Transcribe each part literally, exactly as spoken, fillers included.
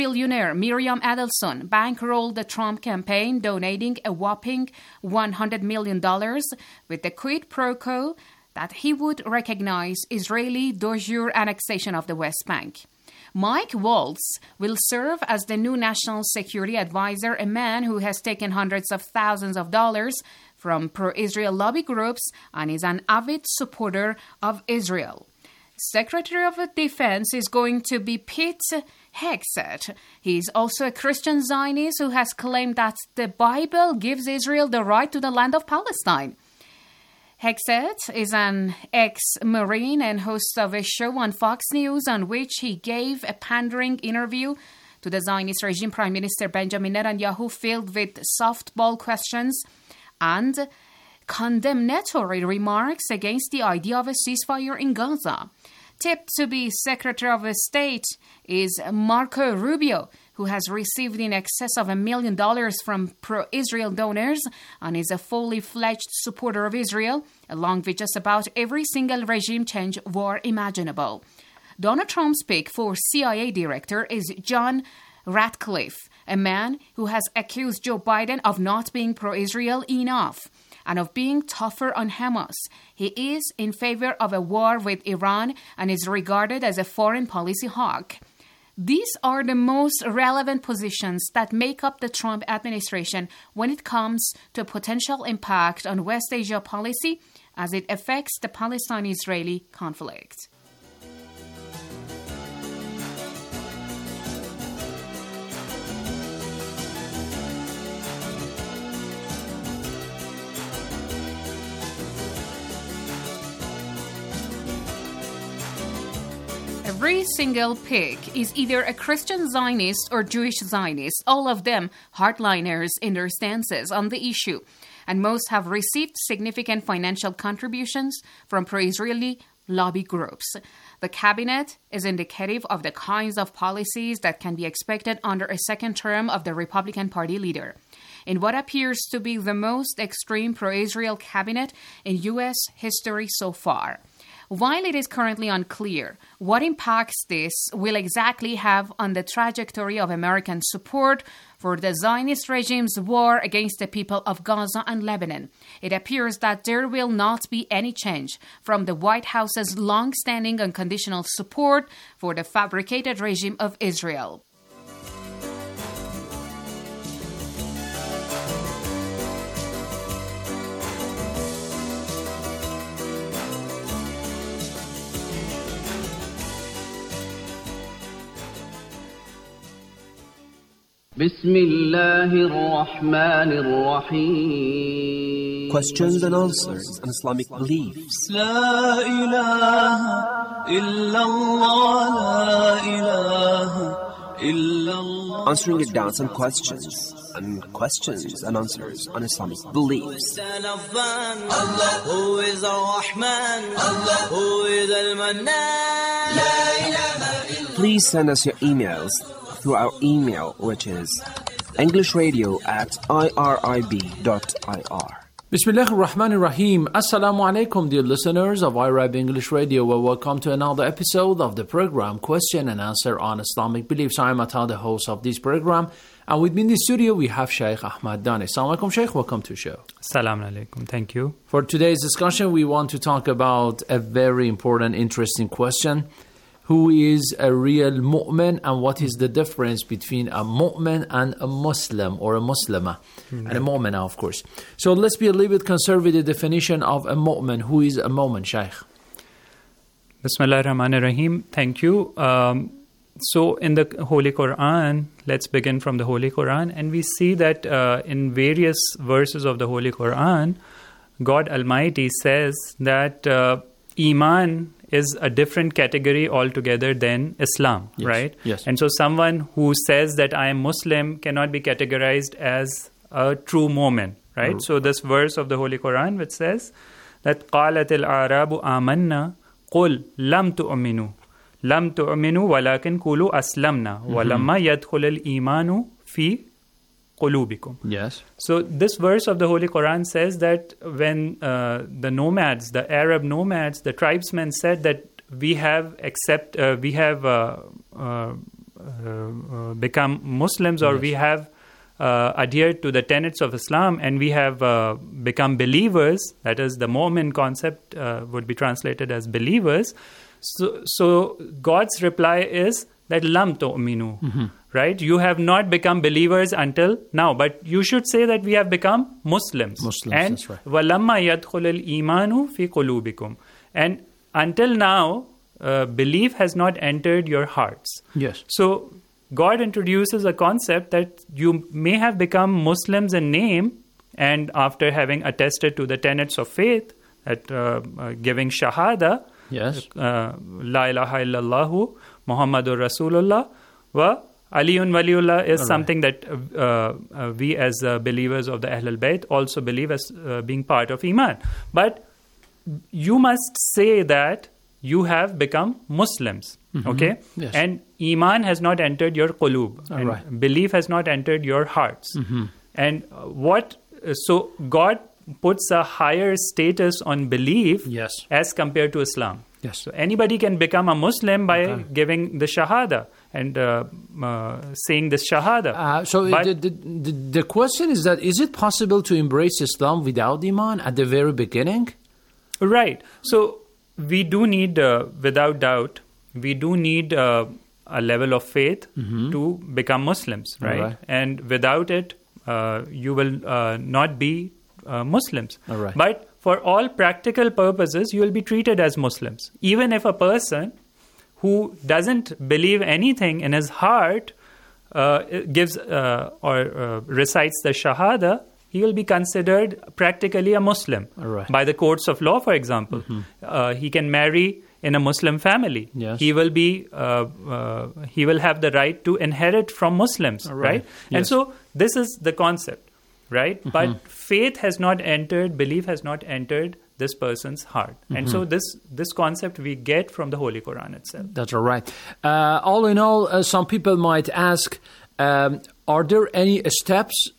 Billionaire Miriam Adelson bankrolled the Trump campaign, donating a whopping one hundred million dollars with the quid pro quo that he would recognize Israeli de jure annexation of the West Bank. Mike Waltz will serve as the new national security advisor, a man who has taken hundreds of thousands of dollars from pro-Israel lobby groups and is an avid supporter of Israel. Secretary of Defense is going to be Pete Hegseth. He is also a Christian Zionist who has claimed that the Bible gives Israel the right to the land of Palestine. Hegseth is an ex-Marine and host of a show on Fox News on which he gave a pandering interview to the Zionist regime Prime Minister Benjamin Netanyahu filled with softball questions and condemnatory remarks against the idea of a ceasefire in Gaza. Tipped to be Secretary of State is Marco Rubio, who has received in excess of a million dollars from pro-Israel donors and is a fully fledged supporter of Israel, along with just about every single regime change war imaginable. Donald Trump's pick for C I A director is John Ratcliffe, a man who has accused Joe Biden of not being pro-Israel enough and of being tougher on Hamas. He is in favor of a war with Iran and is regarded as a foreign policy hawk. These are the most relevant positions that make up the Trump administration when it comes to potential impact on West Asia policy as it affects the Palestine-Israeli conflict. Every single pick is either a Christian Zionist or Jewish Zionist, all of them hardliners in their stances on the issue, and most have received significant financial contributions from pro-Israeli lobby groups. The cabinet is indicative of the kinds of policies that can be expected under a second term of the Republican Party leader. In what appears to be the most extreme pro-Israel cabinet in U S history so far. While it is currently unclear what impacts this will exactly have on the trajectory of American support for the Zionist regime's war against the people of Gaza and Lebanon, it appears that there will not be any change from the White House's long-standing unconditional support for the fabricated regime of Israel. بسم الله الرحمن الرحيم. Questions and answers on Islamic beliefs. لا إله إلا الله لا إله إلا الله. Answering your doubts and questions and questions and answers on Islamic beliefs. Allah who is Ar-Rahman, Allah who is Al-Mannan. لا إله إلا. Please send us your emails through our email, which is englishradio at irib.ir. Bismillahir Rahmanir Rahim. Assalamu alaikum, dear listeners of I R I B English Radio. Well, welcome to another episode of the program Question and Answer on Islamic Beliefs. I am Atta, the host of this program. And with me in the studio, we have Shaykh Ahmad Dani. Assalamu alaikum, Shaykh. Welcome to the show. Assalamu alaikum. Thank you. For today's discussion, we want to talk about a very important, interesting question. Who is a real mu'min and what is the difference between a mu'min and a Muslim or a Muslimah? Mm-hmm. And a mu'minah, of course. So let's be a little bit concerned with the definition of a mu'min. Who is a mu'min, Shaykh? Bismillahir Rahmanir Rahim. Thank you. Um, so in the Holy Quran, let's begin from the Holy Quran, and we see that uh, in various verses of the Holy Quran, God Almighty says that uh, Iman is a different category altogether than Islam, yes. right? Yes. And so someone who says that I am Muslim cannot be categorized as a true mu'min, right? Mm-hmm. So this verse of the Holy Quran which says that قَالَتِ الْأَعْرَابُ آمَنَّا قُلْ لَمْ تُؤْمِنُوا لَمْ تُؤْمِنُوا وَلَكِنْ قُولُوا أَسْلَمْنَا وَلَمَّا يَدْخُلِ الْإِيمَانُ فِي قُلُوبِكُم. Yes. So this verse of the Holy Quran says that when uh, the nomads, the Arab nomads, the tribesmen said that we have accept, uh, we have uh, uh, uh, become Muslims, or Yes. we have uh, adhered to the tenets of Islam, and we have uh, become believers, that is, the Mu'min concept uh, would be translated as believers. So, so God's reply is that lam tu'minu, Mm-hmm. right? You have not become believers until now, but you should say that we have become Muslims. Muslims, and that's right. وَلَمَّا يَدْخُلِ الْإِيمَانُ فِي قُلُوبِكُمْ. And until now, uh, belief has not entered your hearts. Yes. So God introduces a concept that you may have become Muslims in name, and after having attested to the tenets of faith, at uh, uh, giving shahada, Yes. uh, La ilaha illallahu Muhammadur Rasulullah, wa Aliyun Waliullah is All right. something that uh, uh, we as uh, believers of the Ahlul Bayt also believe as uh, being part of Iman. But you must say that you have become Muslims, okay? Yes. And Iman has not entered your qulub, All and right. belief has not entered your hearts. And uh, what, uh, so God puts a higher status on belief Yes. as compared to Islam. Yes. So anybody can become a Muslim by Okay. giving the shahada and uh, uh, saying this shahada. Uh, so But- the, the, the, the question is that is it possible to embrace Islam without Iman at the very beginning? Right. So we do need, uh, without doubt, we do need uh, a level of faith to become Muslims, right? Alright. And without it, uh, you will uh, not be uh, Muslims. Alright. But for all practical purposes, you will be treated as Muslims. Even if a person who doesn't believe anything in his heart uh, gives uh, or uh, recites the Shahada, he will be considered practically a Muslim Alright. by the courts of law, for example. Uh, he can marry in a Muslim family. Yes. He will be uh, uh, he will have the right to inherit from Muslims, Alright. right? And Yes. so this is the concept, right? But faith has not entered, belief has not entered this person's heart. And so this this concept we get from the Holy Quran itself. That's all right. Uh, all in all, uh, some people might ask, um, are there any steps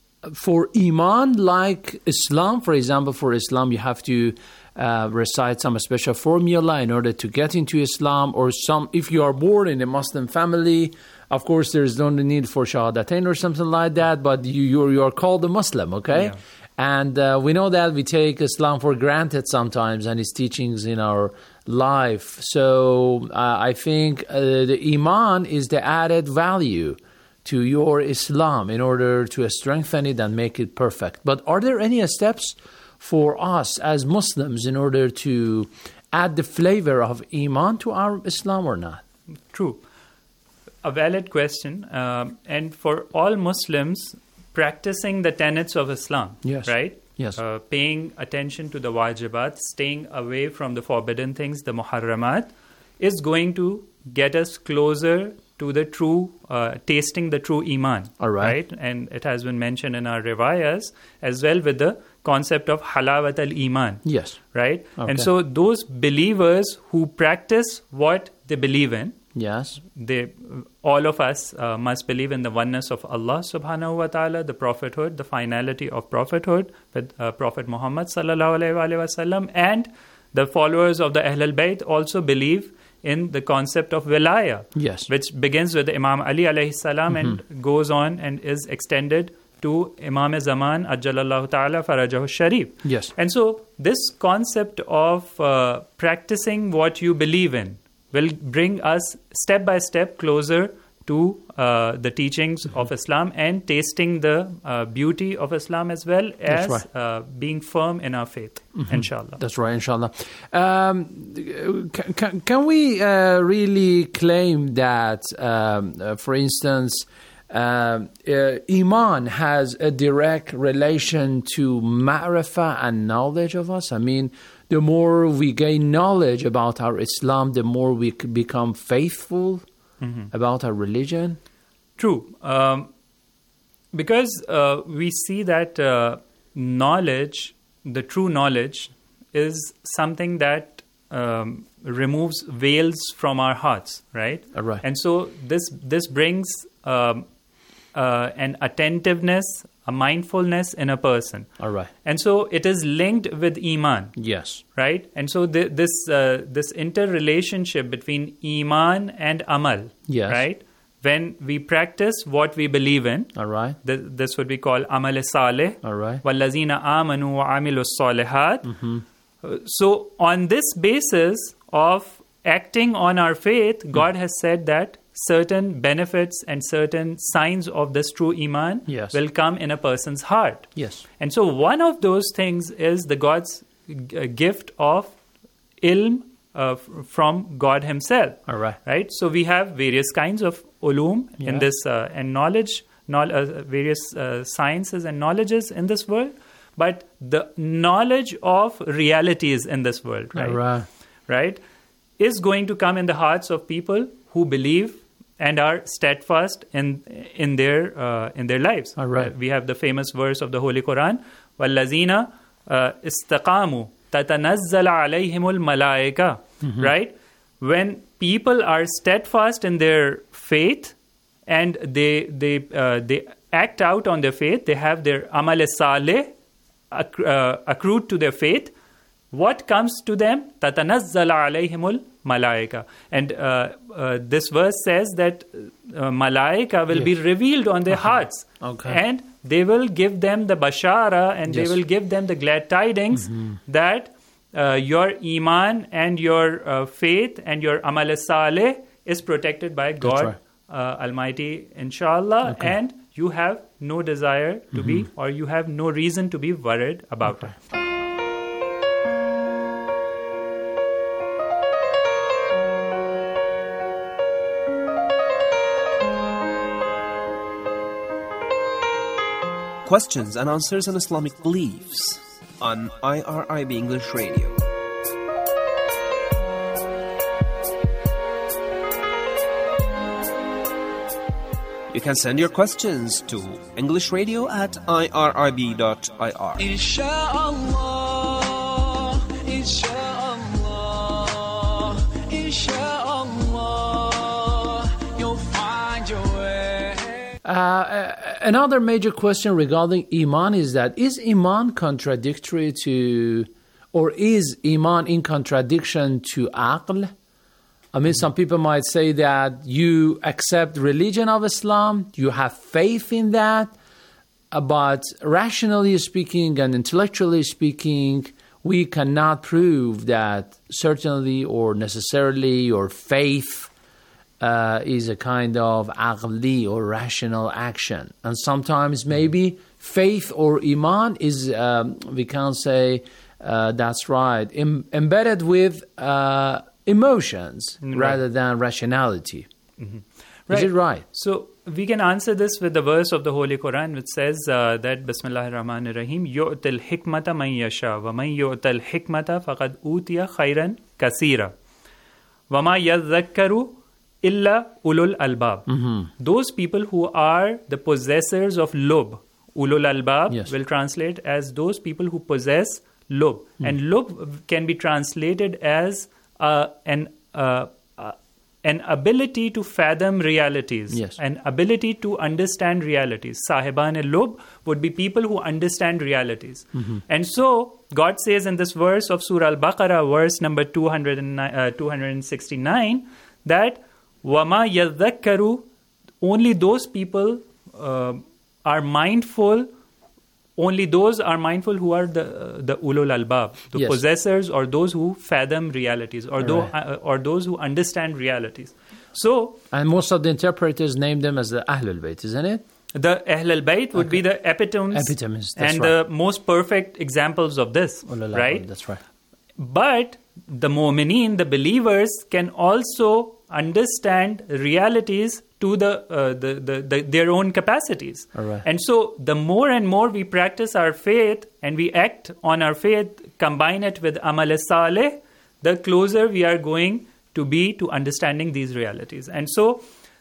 for Iman like Islam? For example, for Islam, you have to uh, recite some special formula in order to get into Islam, or some, if you are born in a Muslim family, of course, there's no need for Shahadatain or something like that, but you, you're, you're called a Muslim, okay? Yeah. And uh, we know that we take Islam for granted sometimes and its teachings in our life. So uh, I think uh, the Iman is the added value to your Islam in order to strengthen it and make it perfect. But are there any steps for us as Muslims in order to add the flavor of Iman to our Islam or not? True. A valid question. Um, and for all Muslims, practicing the tenets of Islam, Yes. right? Yes. Uh, paying attention to the wajibat, staying away from the forbidden things, the muharramat, is going to get us closer to the true, uh, tasting the true Iman. All right. And it has been mentioned in our riwayas as well with the concept of halawat al-Iman. Yes. Right? Okay. And so those believers who practice what they believe in, Yes. they, all of us uh, must believe in the oneness of Allah subhanahu wa ta'ala, the prophethood, the finality of prophethood with uh, Prophet Muhammad sallallahu alayhi wa sallam, and the followers of the Ahlul Bayt also believe in the concept of wilaya, Yes. which begins with Imam Ali alayhi salam and goes on and is extended to Imam Zaman Ajjalallahu ta'ala farajahu sharif. Yes. And so this concept of uh, practicing what you believe in will bring us step by step closer to uh, the teachings of Islam and tasting the uh, beauty of Islam as well as That's right. uh, being firm in our faith, inshallah. That's right, inshallah. Um, can, can, can we uh, really claim that, um, uh, for instance, um, uh, Iman has a direct relation to ma'rifah and knowledge of us? I mean, the more we gain knowledge about our Islam, the more we c- become faithful about our religion? True. Um, because uh, we see that uh, knowledge, the true knowledge, is something that um, removes veils from our hearts, right? Uh, right. And so this this brings um, uh, an attentiveness, a mindfulness in a person. All right. And so it is linked with Iman. Yes. Right? And so th- this uh, this interrelationship between Iman and Amal, Yes. right? when we practice what we believe in. All right. Th- this would be called amal salih. All right. وَالَّذِينَ آمَنُوا وَعَمِلُوا الصَّالِحَاتِ. Mm-hmm. Uh, So on this basis of acting on our faith, mm. God has said that certain benefits and certain signs of this true iman Yes. will come in a person's heart. Yes. And so one of those things is the God's g- gift of ilm uh, f- from God himself. All right. Right? So we have various kinds of ulum Yeah. in this uh, and knowledge, knowl- uh, various uh, sciences and knowledges in this world, but the knowledge of realities in this world, right? All right. Right, is going to come in the hearts of people who believe and are steadfast in in their uh, in their lives. All right. Uh, we have the famous verse of the Holy Quran, وَالَّذِينَ إِسْتَقَامُوا تَتَنَزَّلَ عَلَيْهِمُ الْمَلَائِكَةُ. Right? When people are steadfast in their faith and they they uh, they act out on their faith, they have their amal saleh acc- uh, accrued to their faith. What comes to them? تَتَنَزَّلَ عَلَيْهِمُ الْمَلَائِكَةُ. And uh, uh, this verse says that uh, malaika will Yes. be revealed on their hearts. Okay. And they will give them the bashara and Yes. they will give them the glad tidings that uh, your iman and your uh, faith and your amal saleh is protected by God right. uh, Almighty, inshallah, Okay. and you have no desire to be, or you have no reason to be worried about it. Questions and answers on Islamic beliefs on I R I B English Radio. You can send your questions to English Radio at I R I B dot I R. Inshallah, inshallah, inshallah, you'll find your way. Uh, uh, another major question regarding Iman is that is Iman contradictory to, or is Iman in contradiction to Aql? I mean, some people might say that you accept religion of Islam, you have faith in that, uh, but rationally speaking and intellectually speaking, we cannot prove that certainly or necessarily your faith uh, is a kind of aqli or rational action. And sometimes maybe faith or iman is, um, we can say, uh, that's right, em- embedded with uh, emotions Right. rather than rationality. Mm-hmm. Is it right? So we can answer this with the verse of the Holy Quran which says uh, that Bismillahir Rahmanir Rahim, yu'til hikmata man yasha wa man yu'tal hikmata faqad utiya khayran kasira wa ma yadhakkaru illa ulul albab. Those people who are the possessors of lub, ulul albab Yes. will translate as those people who possess lub. And lub can be translated as uh, an uh, uh, an ability to fathom realities, Yes. an ability to understand realities. Sahiban-e-lub would be people who understand realities. And so, God says in this verse of Surah Al-Baqarah, verse number two hundred nine, uh, two hundred sixty-nine, that وَمَا يَذَّكَّرُ, only those people uh, are mindful, only those are mindful who are the uh, the ulul albab, the Yes. possessors, or those who fathom realities, or tho- Right. uh, or those who understand realities. So And most of the interpreters name them as the Ahlul Bayt, isn't it? the Ahl al-Bayt would be the epitomes, Epitomes, that's and right. the most perfect examples of this, Ulul right? Albab, that's right. But the mu'mineen, the believers, can also understand realities to the, uh, the, the, the their own capacities. All right. And so the more and more we practice our faith and we act on our faith, combine it with amal saleh, the closer we are going to be to understanding these realities. And so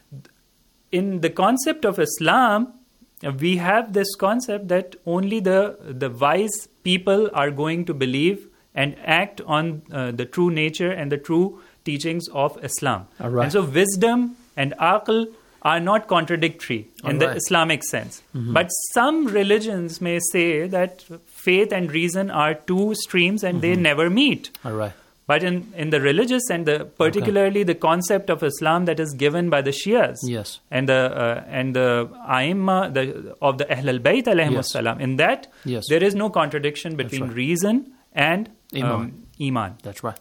in the concept of Islam, we have this concept that only the, the wise people are going to believe and act on uh, the true nature and the true teachings of Islam. All right. And so wisdom and aql are not contradictory in All the right. Islamic sense. But some religions may say that faith and reason are two streams and they never meet. All right. But in, in the religious and the particularly okay. the concept of Islam that is given by the Shias yes. and the uh, and the Aimma the, of the Ahl al-Bayt alayhimus yes. salam, in that yes. there is no contradiction between right. reason and Iman. Um, Iman. That's right.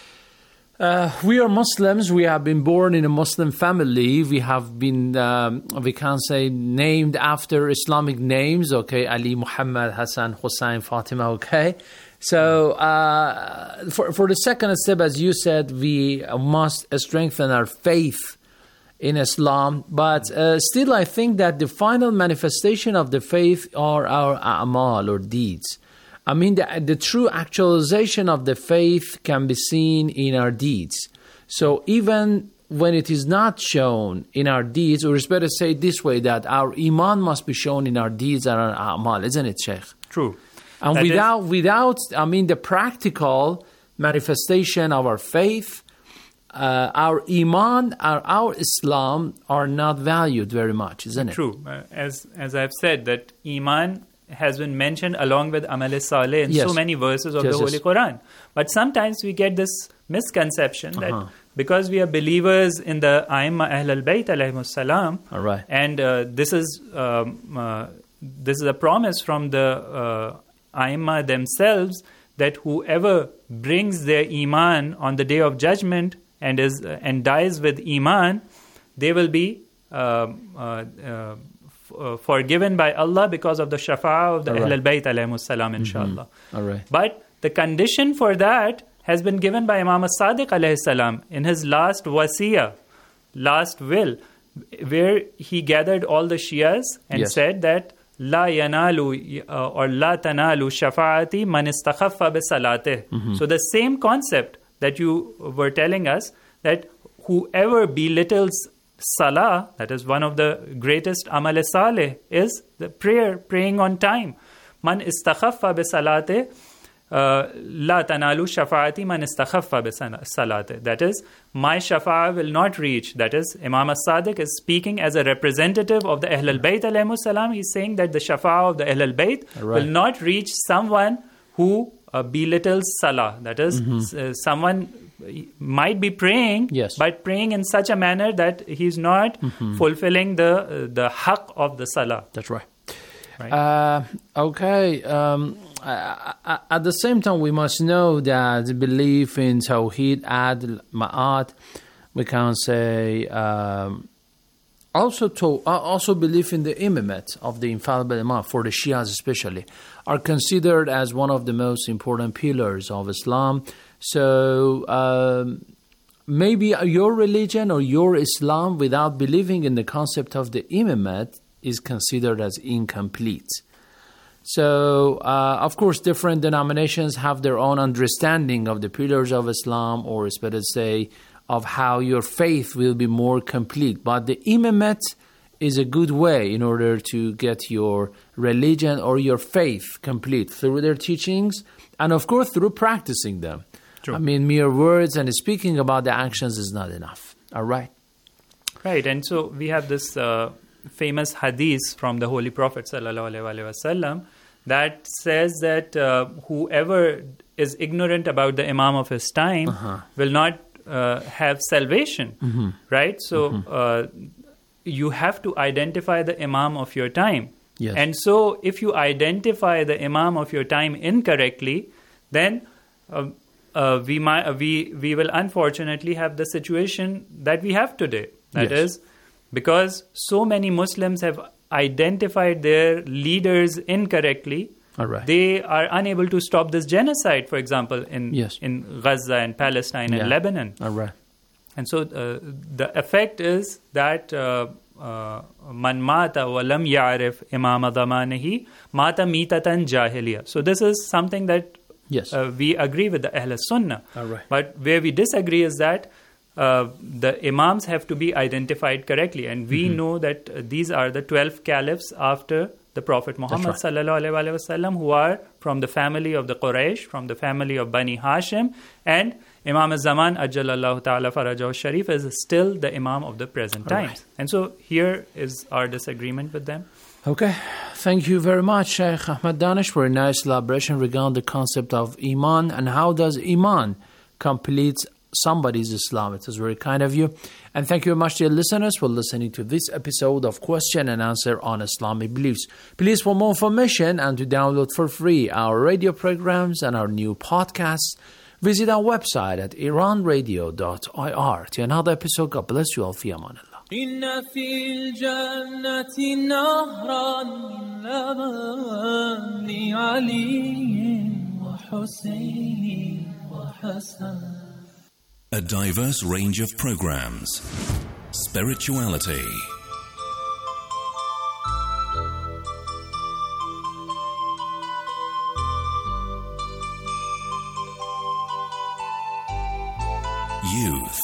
Uh, we are Muslims. We have been born in a Muslim family. We have been, um, we can say, named after Islamic names. Okay, Ali, Muhammad, Hassan, Hussein, Fatima. Okay. So uh, for for the second step, as you said, we must strengthen our faith in Islam. But uh, still, I think that the final manifestation of the faith are our a'mal or deeds. I mean, the, the true actualization of the faith can be seen in our deeds. So even when it is not shown in our deeds, or it's better to say it this way, that our iman must be shown in our deeds and our a'mal, isn't it, Sheikh? True. And that without, is- without, I mean, the practical manifestation of our faith, uh, our iman, our, our Islam are not valued very much, isn't it? True. Uh, as as I've said, that iman has been mentioned along with Amal Saleh in yes. so many verses of yes, the Holy yes. Quran. But sometimes we get this misconception Uh-huh. that because we are believers in the Aimma Ahl al-Bayt alayhimus salam, All right. and uh, this is um, uh, this is a promise from the uh, Aimma themselves that whoever brings their iman on the day of judgment and is uh, and dies with iman, they will be uh, uh, uh, Uh, forgiven by Allah because of the shafa'ah of the Ahl al-Bayt alayhimus salam, inshallah. Mm-hmm. All right. But the condition for that has been given by Imam as-Sadiq alayhi salam in his last wasiyah, last will, where he gathered all the Shias and yes. said that La yanalu uh, or La tanalu shafa'ati man istakhaffa bi salatih. Mm-hmm. So the same concept that you were telling us, that whoever belittles Salah, that is one of the greatest amal saleh, is the prayer, praying on time. Man istakhaffa bi salate, la tanalu shafa'ati man istakhaffa bi salate. That is, my shafa'a will not reach. That is, Imam as-Sadiq is speaking as a representative of the Ahl al-Bayt alayhimus salam. He's saying that the shafa'a of the Ahl al-Bayt right. will not reach someone who uh, belittles Salah. That is, mm-hmm. uh, someone might be praying, yes. but praying in such a manner that he's not mm-hmm. fulfilling the uh, the haqq of the salah. That's right. Right. Uh, okay. Um, uh, at the same time, we must know that belief in Tawheed, Adl, Ma'at, we can say um, also to uh, also belief in the imamate of the infallible Imam, for the Shias especially, are considered as one of the most important pillars of Islam. So um, maybe your religion or your Islam, without believing in the concept of the imamate, is considered as incomplete. So, uh, of course, different denominations have their own understanding of the pillars of Islam, or it's better to say, of how your faith will be more complete. But the imamate is a good way in order to get your religion or your faith complete through their teachings, and of course, through practicing them. True. I mean, mere words and speaking about the actions is not enough. All right? Right, and so we have this uh, famous hadith from the Holy Prophet sallallahu alaihi wasallam that says that uh, whoever is ignorant about the Imam of his time uh-huh. will not uh, have salvation, mm-hmm. right? So mm-hmm. uh, you have to identify the Imam of your time. Yes. And so if you identify the Imam of your time incorrectly, then uh, uh, we might, uh, we we will unfortunately have the situation that we have today. That yes. is, because so many Muslims have identified their leaders incorrectly, all right. they are unable to stop this genocide, for example, in yes. in Gaza and Palestine yeah. and Lebanon. All right. And so uh, the effect is that uh, uh, man mata wa lam ya'rif imama zamanihi mata mitatan jahiliya. So this is something that yes. uh, we agree with the Ahl Sunnah. All right. But where we disagree is that uh, the imams have to be identified correctly. And we mm-hmm. know that uh, these are the twelve caliphs after the Prophet Muhammad right. sallallahu alaihi wasallam, who are from the family of the Quraysh, from the family of Bani Hashim, and Imam al-Zaman Ajjalallahu Ta'ala Farajahu Sharif is still the Imam of the present All times. right. And so here is our disagreement with them. Okay. Thank you very much, Sheikh Ahmad Danish, for a nice elaboration regarding the concept of Iman and how does Iman completes somebody's Islam. It is very kind of you. And thank you very much, dear listeners, for listening to this episode of Question and Answer on Islamic Beliefs. Please, for more information and to download for free our radio programs and our new podcasts, visit our website at iran radio dot I R. To another episode, God bless you all. Fi aman Allah. إن في الجنة نهرا من لبن لعلي وحسين وحسن. A diverse range of programs. Spirituality. Youth.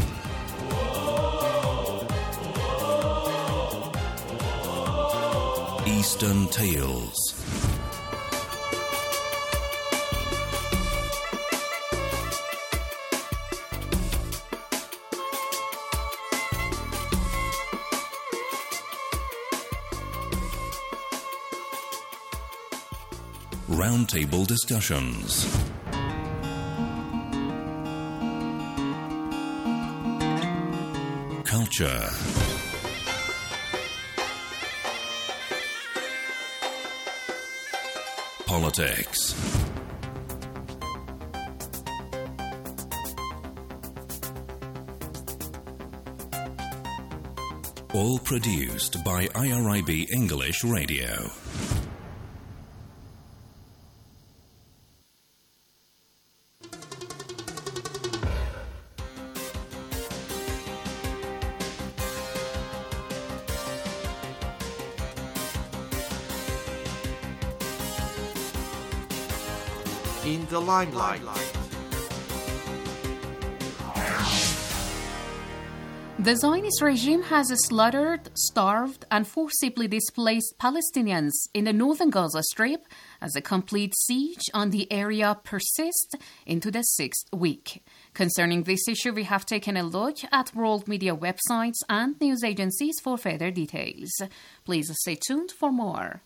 Eastern Tales. Roundtable discussions. Culture. Politics. All produced by I R I B English Radio. In the limelight. The Zionist regime has slaughtered, starved, and forcibly displaced Palestinians in the northern Gaza Strip as a complete siege on the area persists into the sixth week. Concerning this issue, we have taken a look at world media websites and news agencies for further details. Please stay tuned for more.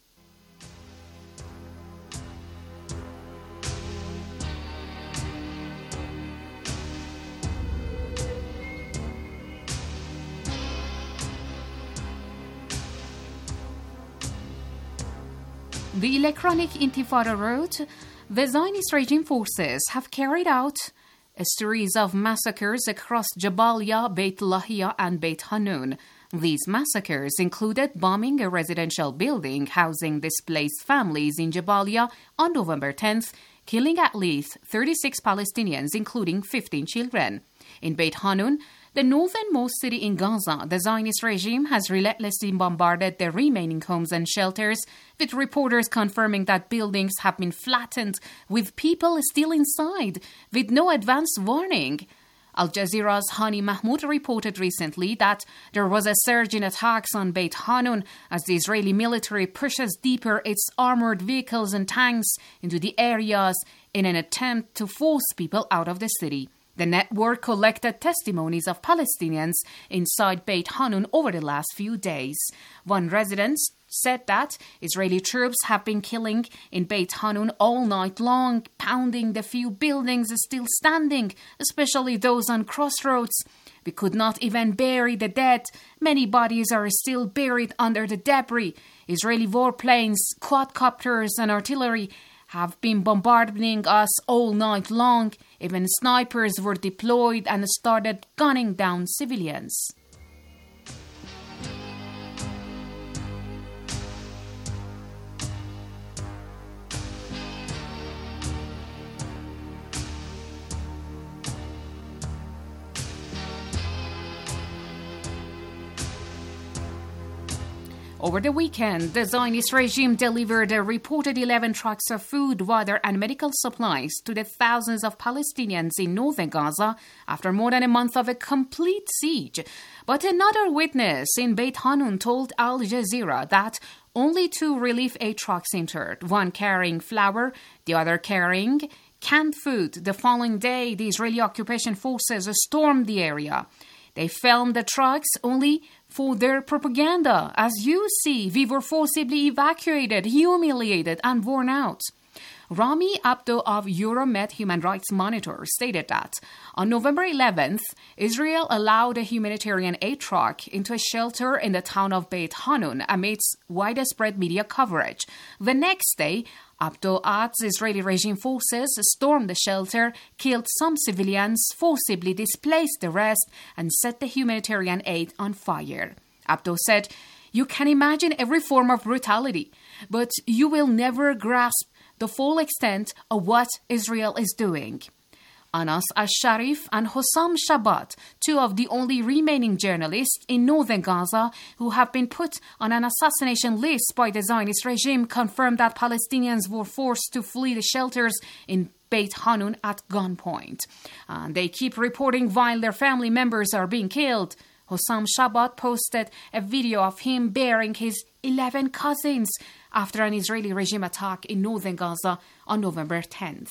The Electronic Intifada wrote, the Zionist regime forces have carried out a series of massacres across Jabalia, Beit Lahia, and Beit Hanun. These massacres included bombing a residential building housing displaced families in Jabalia on November tenth, killing at least thirty-six Palestinians, including fifteen children. In Beit Hanun, the northernmost city in Gaza, the Zionist regime has relentlessly bombarded the remaining homes and shelters, with reporters confirming that buildings have been flattened, with people still inside, with no advance warning. Al Jazeera's Hani Mahmoud reported recently that there was a surge in attacks on Beit Hanun as the Israeli military pushes deeper its armored vehicles and tanks into the areas in an attempt to force people out of the city. The network collected testimonies of Palestinians inside Beit Hanun over the last few days. One resident said that Israeli troops have been killing in Beit Hanun all night long, pounding the few buildings still standing, especially those on crossroads. We could not even bury the dead. Many bodies are still buried under the debris. Israeli warplanes, quadcopters, and artillery have been bombarding us all night long. Even snipers were deployed and started gunning down civilians. Over the weekend, the Zionist regime delivered a reported eleven trucks of food, water, and medical supplies to the thousands of Palestinians in northern Gaza after more than a month of a complete siege. But another witness in Beit Hanun told Al Jazeera that only two relief aid trucks entered, one carrying flour, the other carrying canned food. The following day, the Israeli occupation forces stormed the area. They filmed the trucks only for their propaganda. As you see, we were forcibly evacuated, humiliated, and worn out. Rami Abdo of Euromed Human Rights Monitor stated that on November eleventh, Israel allowed a humanitarian aid truck into a shelter in the town of Beit Hanun amidst widespread media coverage. The next day, Abdo adds Israeli regime forces stormed the shelter, killed some civilians, forcibly displaced the rest, and set the humanitarian aid on fire. Abdo said, "You can imagine every form of brutality, but you will never grasp the full extent of what Israel is doing." Anas al-Sharif and Hossam Shabat, two of the only remaining journalists in northern Gaza who have been put on an assassination list by the Zionist regime, confirmed that Palestinians were forced to flee the shelters in Beit Hanun at gunpoint. And they keep reporting while their family members are being killed. Hossam Shabat posted a video of him burying his eleven cousins after an Israeli regime attack in northern Gaza on November tenth.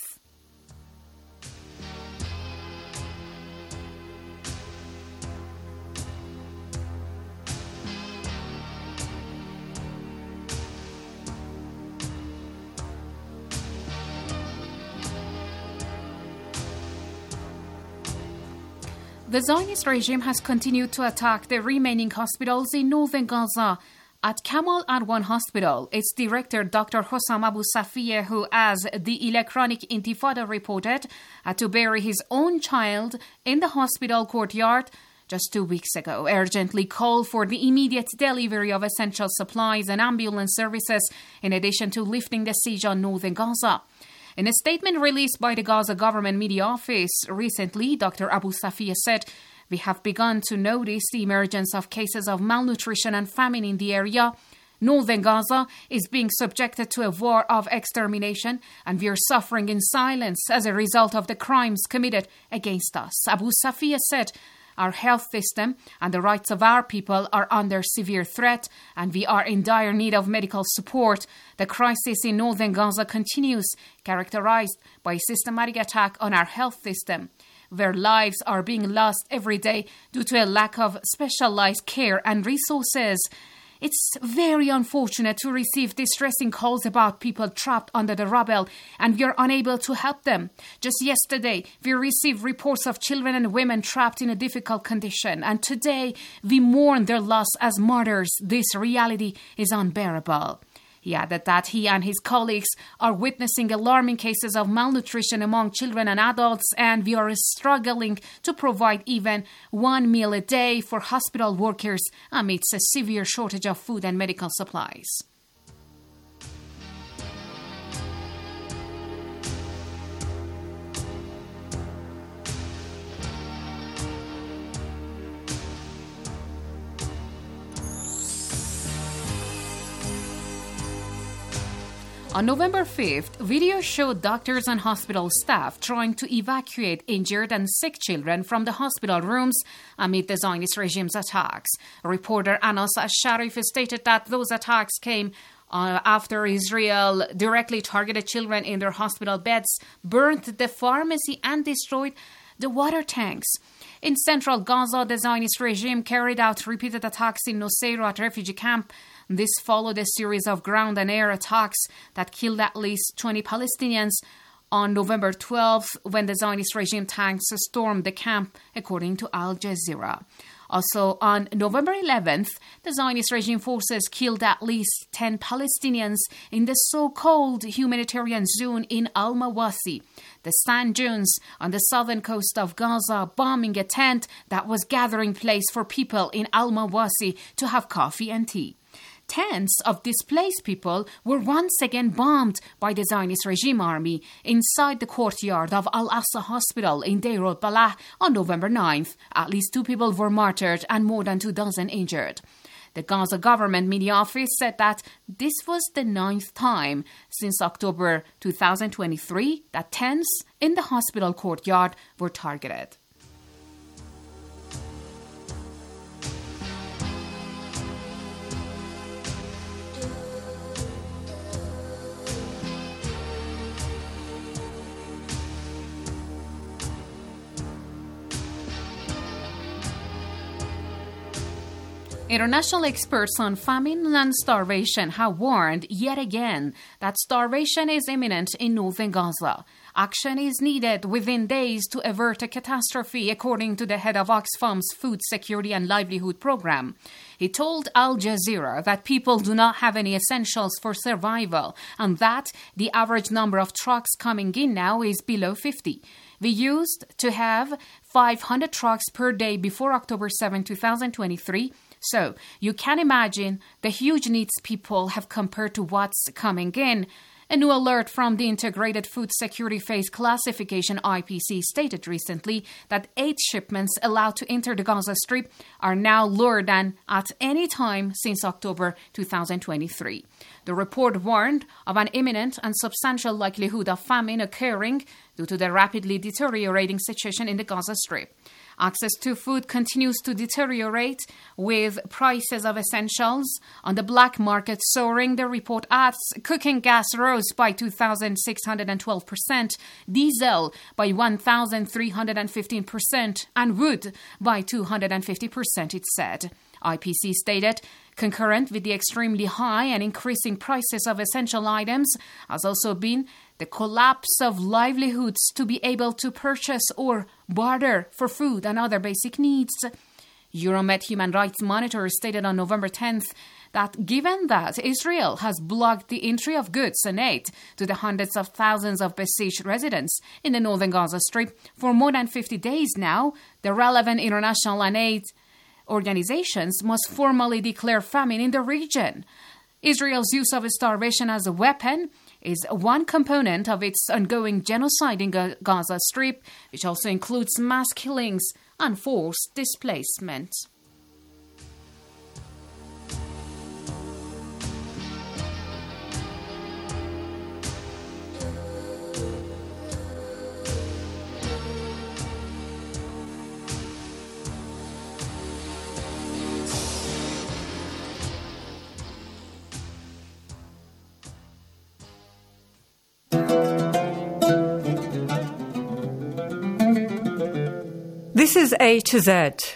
The Zionist regime has continued to attack the remaining hospitals in northern Gaza. At Kamal Adwan Hospital, its director, Doctor Hossam Abu Safieh, who, as the Electronic Intifada reported, had to bury his own child in the hospital courtyard just two weeks ago, urgently called for the immediate delivery of essential supplies and ambulance services, in addition to lifting the siege on northern Gaza. In a statement released by the Gaza Government Media Office recently, Doctor Abu Safieh said, "We have begun to notice the emergence of cases of malnutrition and famine in the area. Northern Gaza is being subjected to a war of extermination, and we are suffering in silence as a result of the crimes committed against us." Abu Safieh said, "Our health system and the rights of our people are under severe threat, and we are in dire need of medical support. The crisis in northern Gaza continues, characterized by a systematic attack on our health system, where lives are being lost every day due to a lack of specialized care and resources. It's very unfortunate to receive distressing calls about people trapped under the rubble, and we are unable to help them. Just yesterday, we received reports of children and women trapped in a difficult condition, and today we mourn their loss as martyrs. This reality is unbearable." He added that he and his colleagues are witnessing alarming cases of malnutrition among children and adults, and we are struggling to provide even one meal a day for hospital workers amidst a severe shortage of food and medical supplies. On November fifth, video showed doctors and hospital staff trying to evacuate injured and sick children from the hospital rooms amid the Zionist regime's attacks. Reporter Anas al-Sharif stated that those attacks came uh, after Israel directly targeted children in their hospital beds, burnt the pharmacy, and destroyed the water tanks. In central Gaza, the Zionist regime carried out repeated attacks in Nusayrat refugee camp. This followed a series of ground and air attacks that killed at least twenty Palestinians on November twelfth when the Zionist regime tanks stormed the camp, according to Al Jazeera. Also, on November eleventh, the Zionist regime forces killed at least ten Palestinians in the so-called humanitarian zone in Al-Mawasi, the sand dunes on the southern coast of Gaza, bombing a tent that was gathering place for people in Al-Mawasi to have coffee and tea. Tens of displaced people were once again bombed by the Zionist regime army inside the courtyard of Al-Aqsa Hospital in Deir al-Balah on November ninth. At least two people were martyred and more than two dozen injured. The Gaza Government Media Office said that this was the ninth time since October twenty twenty-three that tents in the hospital courtyard were targeted. International experts on famine and starvation have warned yet again that starvation is imminent in northern Gaza. Action is needed within days to avert a catastrophe, according to the head of Oxfam's Food Security and Livelihood Program. He told Al Jazeera that people do not have any essentials for survival and that the average number of trucks coming in now is below fifty. We used to have five hundred trucks per day before October seventh, twenty twenty-three. So you can imagine the huge needs people have compared to what's coming in. A new alert from the Integrated Food Security Phase Classification I P C stated recently that eight shipments allowed to enter the Gaza Strip are now lower than at any time since October twenty twenty-three. The report warned of an imminent and substantial likelihood of famine occurring due to the rapidly deteriorating situation in the Gaza Strip. Access to food continues to deteriorate, with prices of essentials on the black market soaring. The report adds cooking gas rose by two thousand six hundred twelve percent, diesel by one thousand three hundred fifteen percent, and wood by two hundred fifty percent, it said. I P C stated, concurrent with the extremely high and increasing prices of essential items has also been the collapse of livelihoods to be able to purchase or barter for food and other basic needs. Euromed Human Rights Monitor stated on November tenth that given that Israel has blocked the entry of goods and aid to the hundreds of thousands of besieged residents in the northern Gaza Strip for more than fifty days now, the relevant international and aid organizations must formally declare famine in the region. Israel's use of starvation as a weapon is one component of its ongoing genocide in the Gaza Strip, which also includes mass killings and forced displacement. This is A to Z.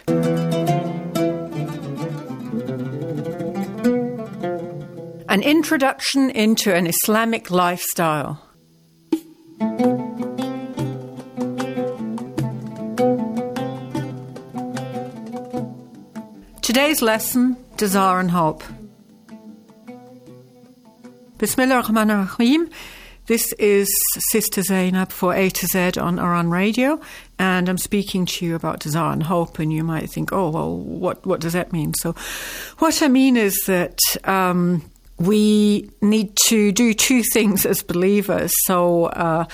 An introduction into an Islamic lifestyle. Today's lesson, Desire and Hope. Bismillah ar-Rahman ar-Rahim. This is Sister Zainab for A to Z on Iran Radio, and I'm speaking to you about desire and hope, and you might think, oh, well, what, what does that mean? So what I mean is that um, we need to do two things as believers. So, uh,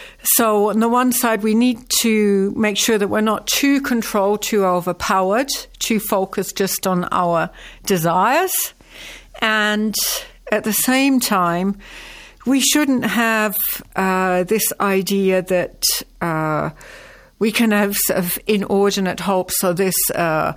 so on the one side, we need to make sure that we're not too controlled, too overpowered, too focused just on our desires. And at the same time, we shouldn't have uh, this idea that uh, we can have sort of inordinate hope, so this uh,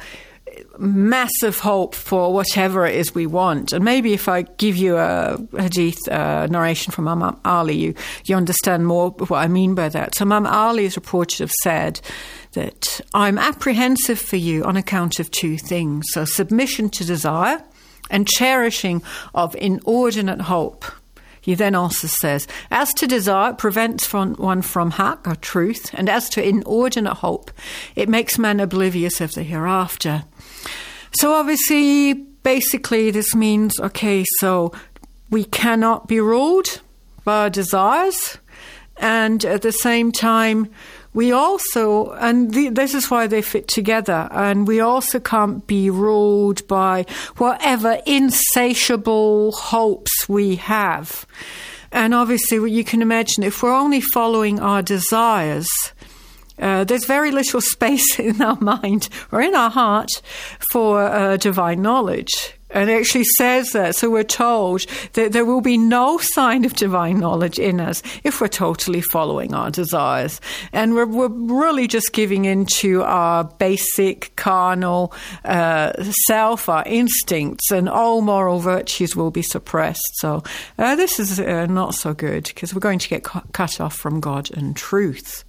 massive hope for whatever it is we want. And maybe if I give you a hadith uh, narration from Imam Ali, you, you understand more what I mean by that. So Imam Ali is reported to have said that I'm apprehensive for you on account of two things. So submission to desire and cherishing of inordinate hope. He then also says, as to desire, it prevents from one from haqq, or truth, and as to inordinate hope, it makes man oblivious of the hereafter. So obviously, basically, this means, okay, so we cannot be ruled by our desires, and at the same time, we also, and the, this is why they fit together, and we also can't be ruled by whatever insatiable hopes we have. And obviously, you can imagine, if we're only following our desires, uh, there's very little space in our mind or in our heart for uh, divine knowledge. And it actually says that, so we're told that there will be no sign of divine knowledge in us if we're totally following our desires. And we're, we're really just giving into our basic carnal uh, self, our instincts, and all moral virtues will be suppressed. So uh, this is uh, not so good, because we're going to get cu- cut off from God and truth.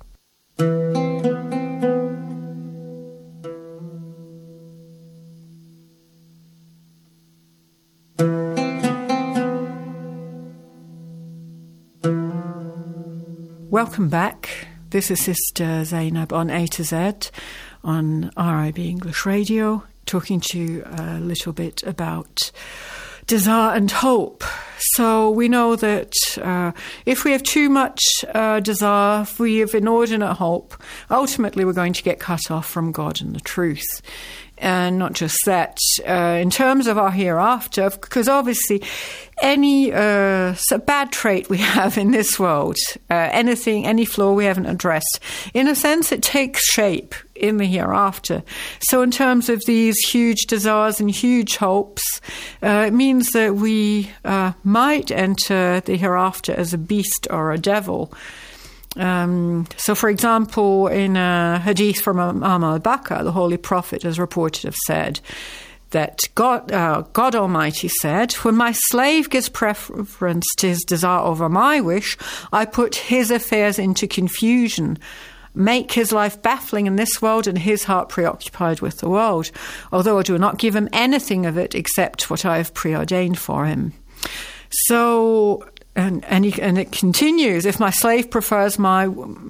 Welcome back. This is Sister Zainab on A to Z on R I B English Radio, talking to you a little bit about desire and hope. So we know that uh, if we have too much uh, desire, if we have inordinate hope, ultimately we're going to get cut off from God and the truth. And not just that, uh, in terms of our hereafter, because obviously any uh, bad trait we have in this world, uh, anything, any flaw we haven't addressed, in a sense it takes shape in the hereafter. So in terms of these huge desires and huge hopes, uh, it means that we uh, might enter the hereafter as a beast or a devil. Um, so, for example, in a hadith from Imam al-Bakr, the Holy Prophet is reported to have said that God, uh, God Almighty said, "When my slave gives preference to his desire over my wish, I put his affairs into confusion, make his life baffling in this world and his heart preoccupied with the world, although I do not give him anything of it except what I have preordained for him." So... And and, he, and it continues. If my slave prefers my,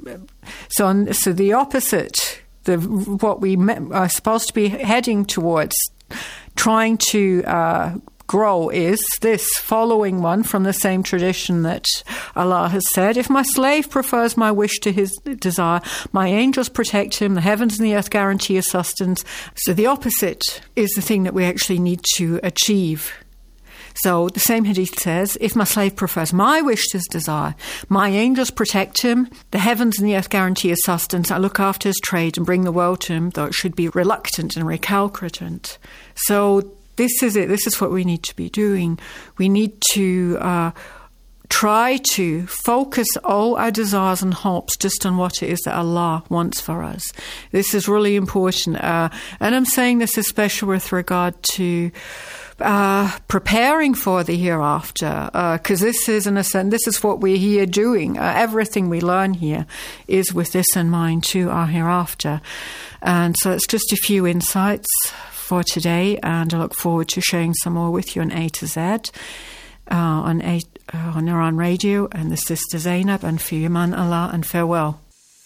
so so the opposite, the what we are supposed to be heading towards, trying to uh, grow is this following one from the same tradition that Allah has said. If my slave prefers my wish to his desire, my angels protect him. The heavens and the earth guarantee his sustenance. So the opposite is the thing that we actually need to achieve. So the same hadith says, if my slave prefers my wish to his desire, my angels protect him, the heavens and the earth guarantee his sustenance, I look after his trade and bring the world to him, though it should be reluctant and recalcitrant. So this is it. This is what we need to be doing. We need to uh, try to focus all our desires and hopes just on what it is that Allah wants for us. This is really important. Uh, and I'm saying this especially with regard to Uh, preparing for the hereafter, because uh, this is, in a sense, this is what we're here doing. Uh, everything we learn here is with this in mind to our hereafter. And so it's just a few insights for today, and I look forward to sharing some more with you on A to Z, uh, on, A, uh, on Iran Radio, and the Sister Zainab, and fi Aman Allah, and farewell.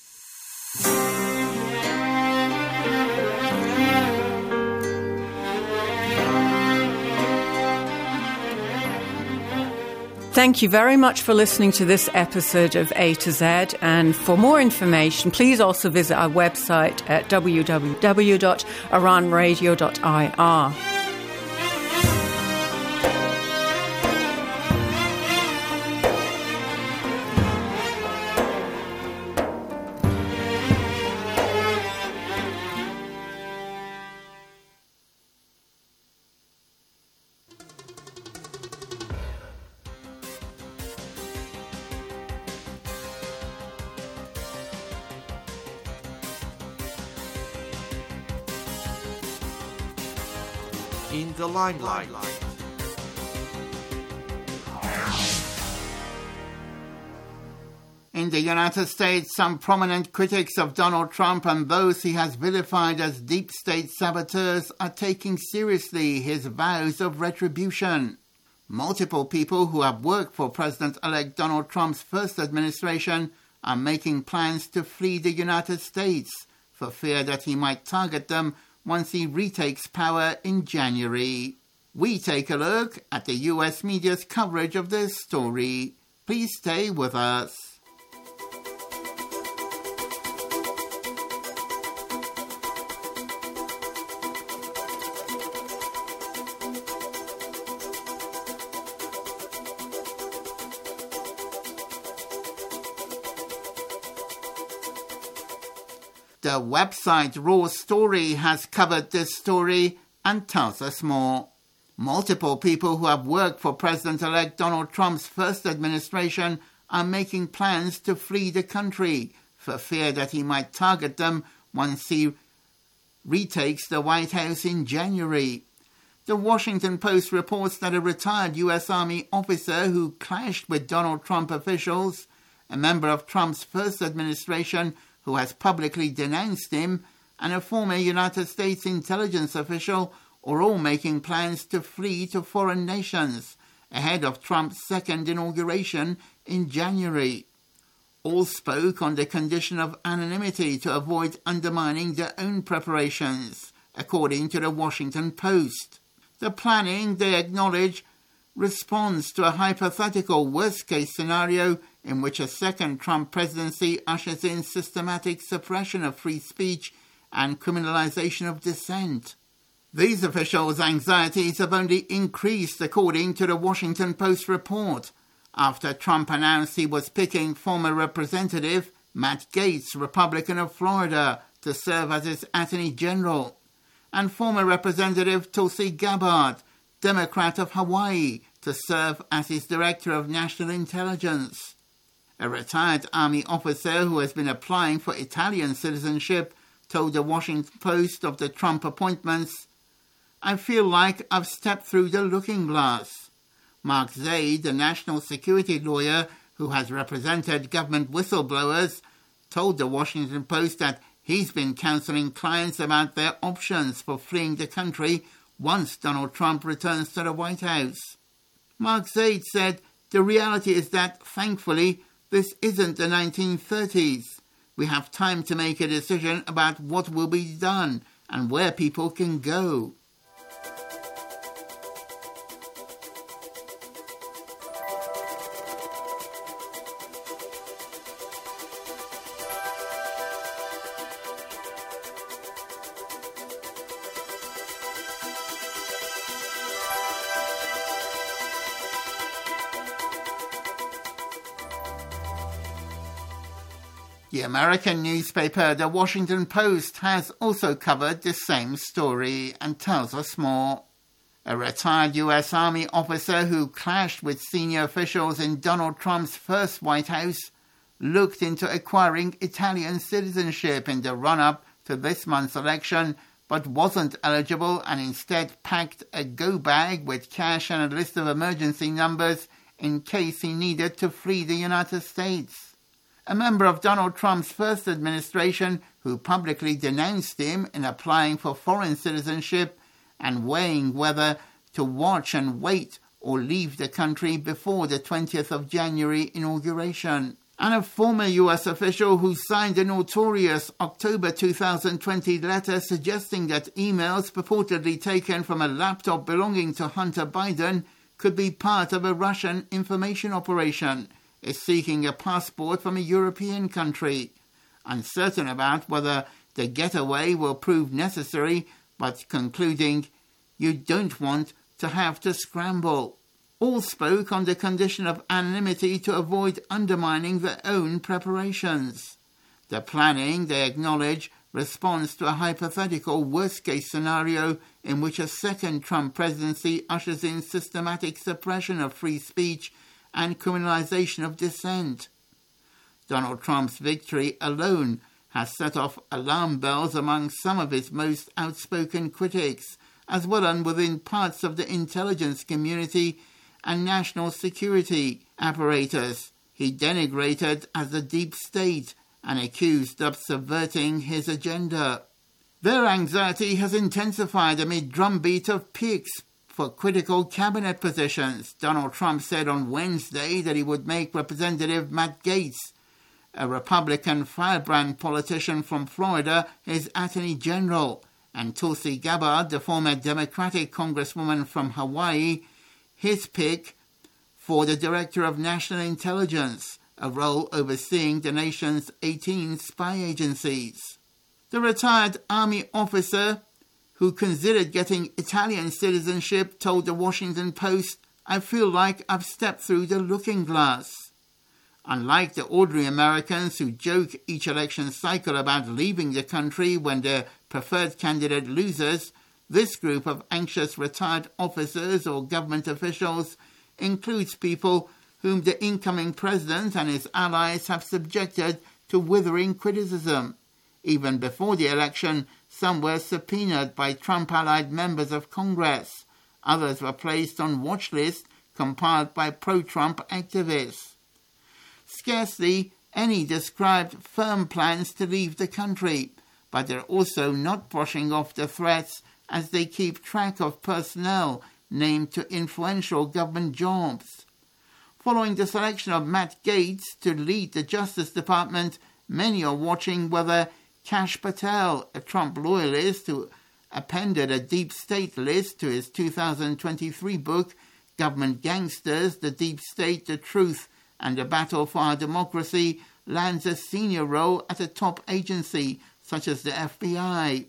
Thank you very much for listening to this episode of A to Z. And for more information, please also visit our website at w w w dot iran radio dot i r. In the limelight. In the United States, some prominent critics of Donald Trump and those he has vilified as deep state saboteurs are taking seriously his vows of retribution. Multiple people who have worked for President-elect Donald Trump's first administration are making plans to flee the United States for fear that he might target them once he retakes power in January. We take a look at the U S media's coverage of this story. Please stay with us. The website Raw Story has covered this story and tells us more. Multiple people who have worked for President-elect Donald Trump's first administration are making plans to flee the country for fear that he might target them once he retakes the White House in January. The Washington Post reports that a retired U S Army officer who clashed with Donald Trump officials, a member of Trump's first administration who has publicly denounced him, and a former United States intelligence official are all making plans to flee to foreign nations ahead of Trump's second inauguration in January. All spoke on the condition of anonymity to avoid undermining their own preparations, according to the Washington Post. The planning, they acknowledge, responds to a hypothetical worst-case scenario in which a second Trump presidency ushers in systematic suppression of free speech and criminalization of dissent. These officials' anxieties have only increased, according to the Washington Post report, after Trump announced he was picking former Representative Matt Gaetz, Republican of Florida, to serve as his Attorney General, and former Representative Tulsi Gabbard, Democrat of Hawaii, to serve as his Director of National Intelligence. A retired Army officer who has been applying for Italian citizenship told the Washington Post of the Trump appointments, "I feel like I've stepped through the looking glass." Mark Zaid, a national security lawyer who has represented government whistleblowers, told the Washington Post that he's been counseling clients about their options for fleeing the country once Donald Trump returns to the White House. Mark Zaid said, "The reality is that, thankfully, this isn't the nineteen thirties. We have time to make a decision about what will be done and where people can go." The American newspaper The Washington Post has also covered the same story and tells us more. A retired U S Army officer who clashed with senior officials in Donald Trump's first White House looked into acquiring Italian citizenship in the run-up to this month's election, but wasn't eligible and instead packed a go bag with cash and a list of emergency numbers in case he needed to flee the United States. A member of Donald Trump's first administration who publicly denounced him in applying for foreign citizenship and weighing whether to watch and wait or leave the country before the twentieth of January inauguration. And a former U S official who signed a notorious October two thousand twenty letter suggesting that emails purportedly taken from a laptop belonging to Hunter Biden could be part of a Russian information operation, is seeking a passport from a European country, uncertain about whether the getaway will prove necessary, but concluding, "You don't want to have to scramble." All spoke on the condition of anonymity to avoid undermining their own preparations. The planning, they acknowledge, responds to a hypothetical worst-case scenario in which a second Trump presidency ushers in systematic suppression of free speech and criminalization of dissent. Donald Trump's victory alone has set off alarm bells among some of his most outspoken critics, as well as within parts of the intelligence community and national security apparatus he denigrated as the deep state and accused of subverting his agenda. Their anxiety has intensified amid drumbeat of picks for critical cabinet positions. Donald Trump said on Wednesday that he would make Representative Matt Gaetz, a Republican firebrand politician from Florida, his Attorney General, and Tulsi Gabbard, the former Democratic Congresswoman from Hawaii, his pick for the Director of National Intelligence, a role overseeing the nation's eighteen spy agencies. The retired Army officer who considered getting Italian citizenship told the Washington Post, "I feel like I've stepped through the looking glass." Unlike the ordinary Americans who joke each election cycle about leaving the country when their preferred candidate loses, this group of anxious retired officers or government officials includes people whom the incoming president and his allies have subjected to withering criticism. Even before the election, some were subpoenaed by Trump-allied members of Congress. Others were placed on watch lists compiled by pro-Trump activists. Scarcely any described firm plans to leave the country, but they're also not brushing off the threats as they keep track of personnel named to influential government jobs. Following the selection of Matt Gaetz to lead the Justice Department, many are watching whether Kash Patel, a Trump loyalist who appended a deep state list to his two thousand twenty-three book, Government Gangsters, The Deep State, The Truth, and the Battle for Our Democracy, lands a senior role at a top agency such as the F B I.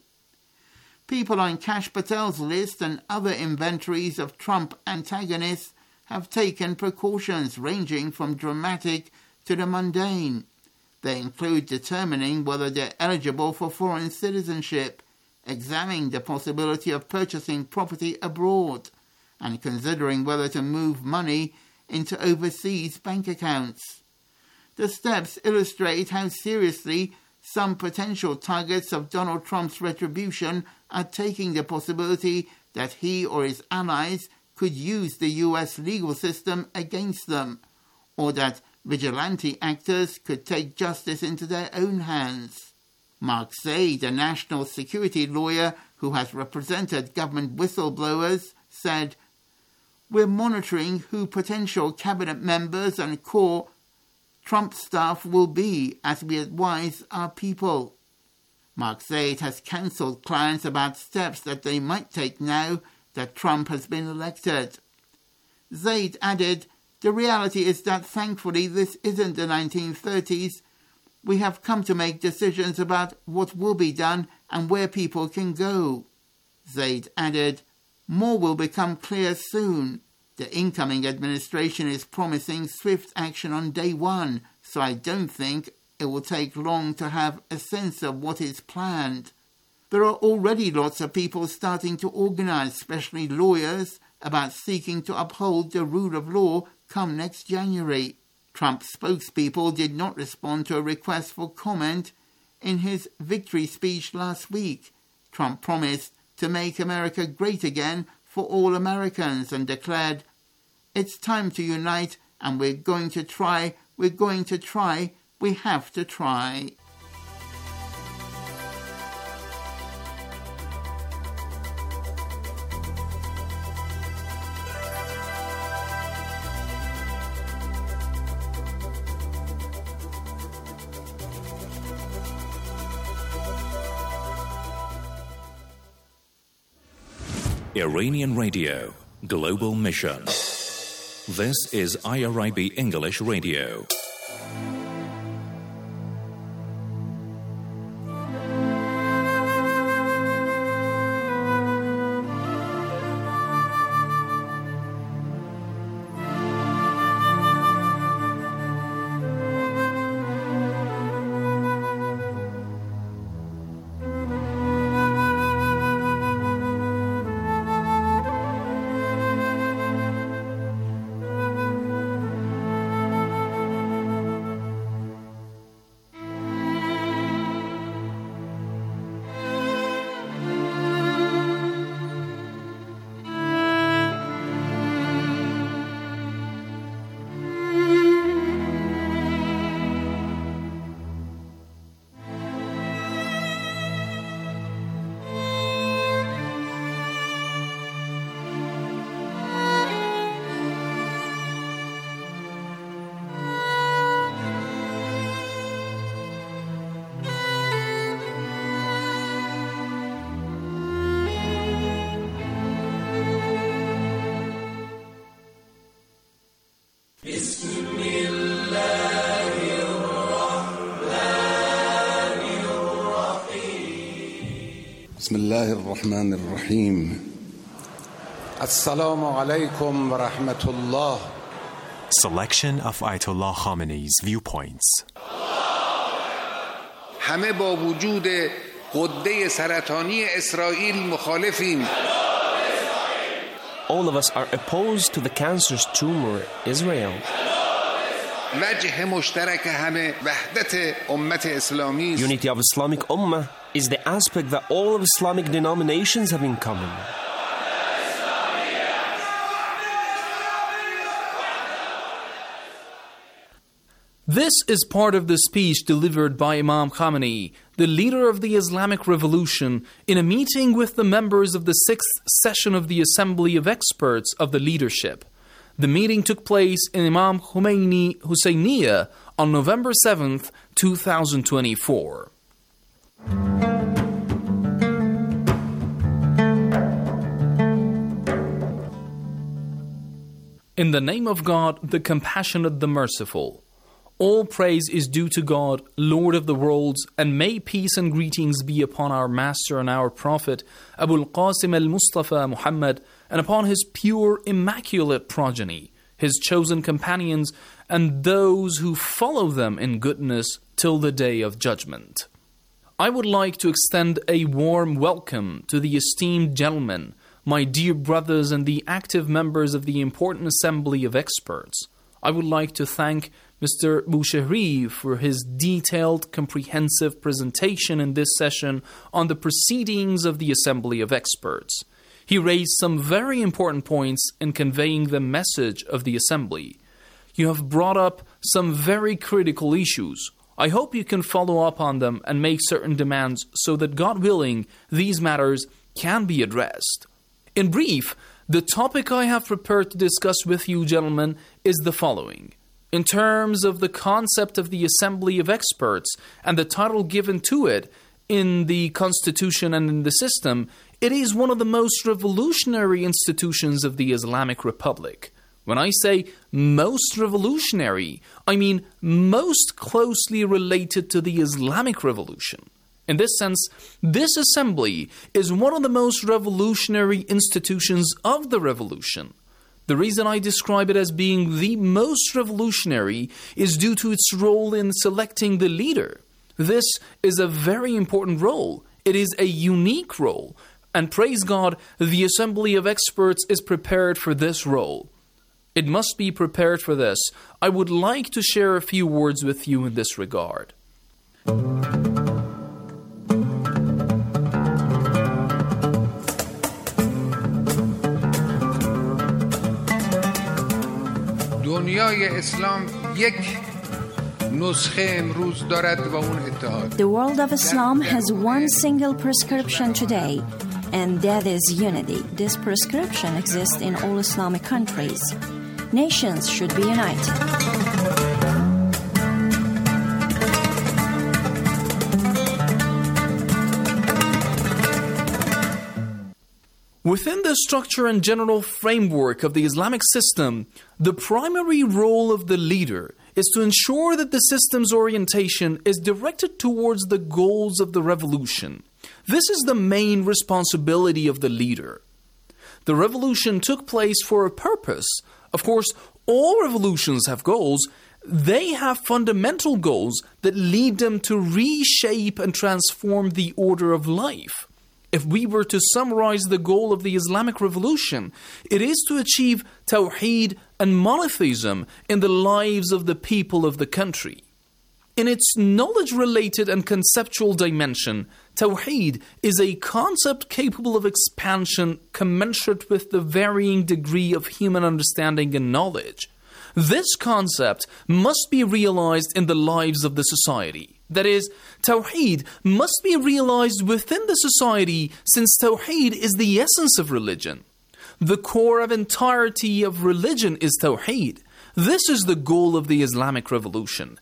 People on Kash Patel's list and other inventories of Trump antagonists have taken precautions ranging from dramatic to the mundane. They include determining whether they're eligible for foreign citizenship, examining the possibility of purchasing property abroad, and considering whether to move money into overseas bank accounts. The steps illustrate how seriously some potential targets of Donald Trump's retribution are taking the possibility that he or his allies could use the U S legal system against them, or that vigilante actors could take justice into their own hands. Mark Zaid, a national security lawyer who has represented government whistleblowers, said, "We're monitoring who potential cabinet members and core Trump staff will be as we advise our people." Mark Zaid has cancelled clients about steps that they might take now that Trump has been elected. Zaid added, "The reality is that thankfully this isn't the nineteen thirties. We have come to make decisions about what will be done and where people can go." Zaid added, "More will become clear soon. The incoming administration is promising swift action on day one, so I don't think it will take long to have a sense of what is planned." There are already lots of people starting to organize, especially lawyers, about seeking to uphold the rule of law come next January. Trump's spokespeople did not respond to a request for comment in his victory speech last week. Trump promised to make America great again for all Americans and declared, "It's time to unite and we're going to try, we're going to try, we have to try." Iranian Radio, Global Mission. This is I R I B English Radio. بسم الله الرحمن الرحيم السلام عليكم ورحمة الله. Selection of Ayatollah Khamenei's viewpoints. همه با وجود غده سرطانی اسرائیل مخالفیم. All of us are opposed to the cancerous tumor Israel. وجه مشترک همه وحدت امت اسلامی. Unity of Islamic Ummah is the aspect that all of Islamic denominations have in common. This is part of the speech delivered by Imam Khamenei, the leader of the Islamic Revolution, in a meeting with the members of the sixth session of the Assembly of Experts of the Leadership. The meeting took place in Imam Khomeini Husseiniya on November seventh, two thousand twenty-four. In the name of God, the Compassionate, the Merciful. All praise is due to God, Lord of the worlds, and may peace and greetings be upon our Master and our Prophet, Abul Qasim al-Mustafa Muhammad, and upon his pure, immaculate progeny, his chosen companions, and those who follow them in goodness till the day of judgment. I would like to extend a warm welcome to the esteemed gentlemen, my dear brothers and the active members of the important assembly of experts. I would like to thank Mister Bouchehri for his detailed, comprehensive presentation in this session on the proceedings of the Assembly of Experts. He raised some very important points in conveying the message of the Assembly. You have brought up some very critical issues. I hope you can follow up on them and make certain demands so that, God willing, these matters can be addressed. In brief, the topic I have prepared to discuss with you, gentlemen, is the following. In terms of the concept of the Assembly of Experts and the title given to it in the Constitution and in the system, it is one of the most revolutionary institutions of the Islamic Republic. When I say most revolutionary, I mean most closely related to the Islamic Revolution. In this sense, this assembly is one of the most revolutionary institutions of the revolution. The reason I describe it as being the most revolutionary is due to its role in selecting the leader. This is a very important role. It is a unique role. And praise God, the Assembly of Experts is prepared for this role. It must be prepared for this. I would like to share a few words with you in this regard. دنیای اسلام یک نسخه امروز دارد و اون اتحاد. The world of Islam has one single prescription today, and that is unity. This prescription exists in all Islamic countries. Nations should be united. Within the structure and general framework of the Islamic system, the primary role of the leader is to ensure that the system's orientation is directed towards the goals of the revolution. This is the main responsibility of the leader. The revolution took place for a purpose. Of course, all revolutions have goals. They have fundamental goals that lead them to reshape and transform the order of life. If we were to summarize the goal of the Islamic Revolution, it is to achieve Tawheed and monotheism in the lives of the people of the country. In its knowledge-related and conceptual dimension, Tawheed is a concept capable of expansion commensurate with the varying degree of human understanding and knowledge. This concept must be realized in the lives of the society. That is, Tawheed must be realized within the society, since Tawheed is the essence of religion. The core of entirety of religion is Tawheed. This is the goal of the Islamic Revolution.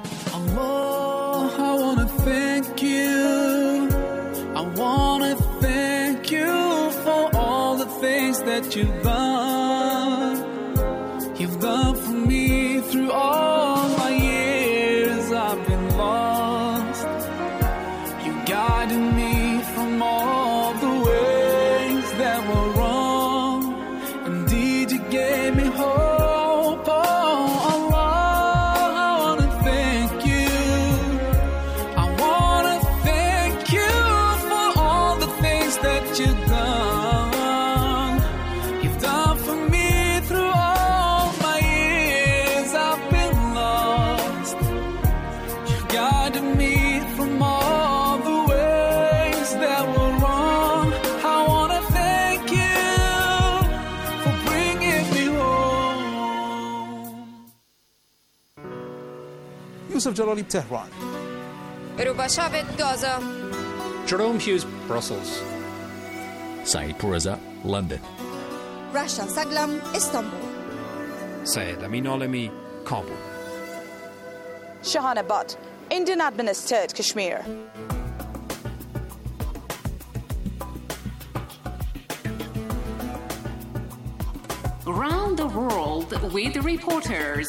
Allah, I want to thank you. I want to thank you for all the things that you've done. You've done for me through all my years I've been lost. You guided me from all the ways that were wrong. Indeed, you gave me hope. Oh, Allah, I want to thank you. I want to thank you for all the things that you've done. You've done for me through all my years I've been lost. You guided me from all the ways that were wrong. I want to thank you for bringing me home. Yusuf Jalali, Tehran. Rubashavit, Gaza. Jerome Hughes, Brussels. Saeed Pourreza, London. Rasha Saglam, Istanbul. Syed Amin Alami, Kabul. Shahana Butt, Indian-administered Kashmir. Around the world with reporters.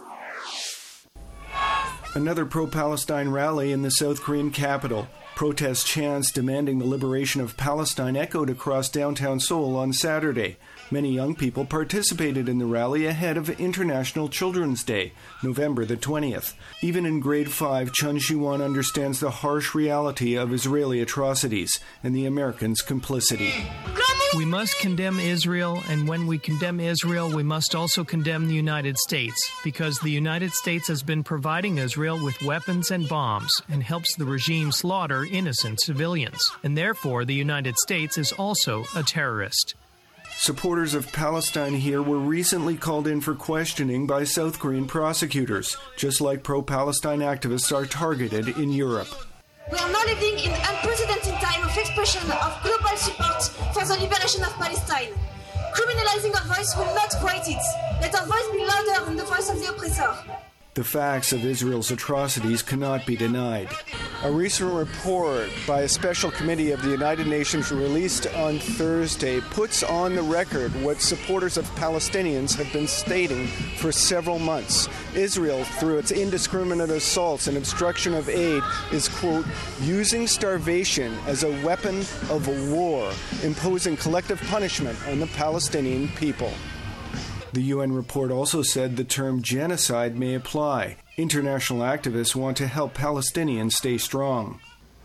Another pro-Palestine rally in the South Korean capital. Protest chants demanding the liberation of Palestine echoed across downtown Seoul on Saturday. Many young people participated in the rally ahead of International Children's Day, November the twentieth. Even in grade five, Chun Shi-won understands the harsh reality of Israeli atrocities and the Americans' complicity. We must condemn Israel, and when we condemn Israel, we must also condemn the United States, because the United States has been providing Israel with weapons and bombs and helps the regime slaughter innocent civilians. And therefore, the United States is also a terrorist. Supporters of Palestine here were recently called in for questioning by South Korean prosecutors, just like pro-Palestine activists are targeted in Europe. We are now living in unprecedented time of expression of global support for the liberation of Palestine. Criminalizing our voice will not quiet it. Let our voice be louder than the voice of the oppressor. The facts of Israel's atrocities cannot be denied. A recent report by a special committee of the United Nations released on Thursday puts on the record what supporters of Palestinians have been stating for several months. Israel, through its indiscriminate assaults and obstruction of aid, is, quote, using starvation as a weapon of war, imposing collective punishment on the Palestinian people. The U N report also said the term genocide may apply. International activists want to help Palestinians stay strong.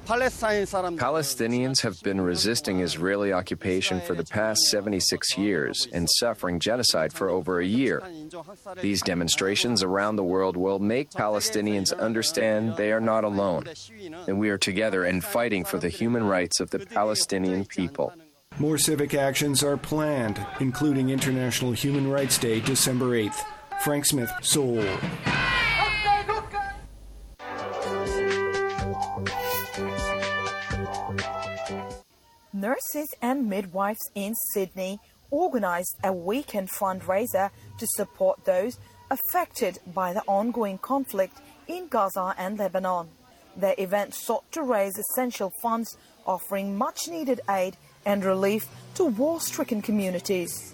Palestinians have been resisting Israeli occupation for the past seventy-six years and suffering genocide for over a year. These demonstrations around the world will make Palestinians understand they are not alone, and we are together and fighting for the human rights of the Palestinian people. More civic actions are planned, including International Human Rights Day, December eighth. Frank Smith, Seoul. Nurses and midwives in Sydney organised a weekend fundraiser to support those affected by the ongoing conflict in Gaza and Lebanon. The event sought to raise essential funds, offering much-needed aid and relief to war-stricken communities.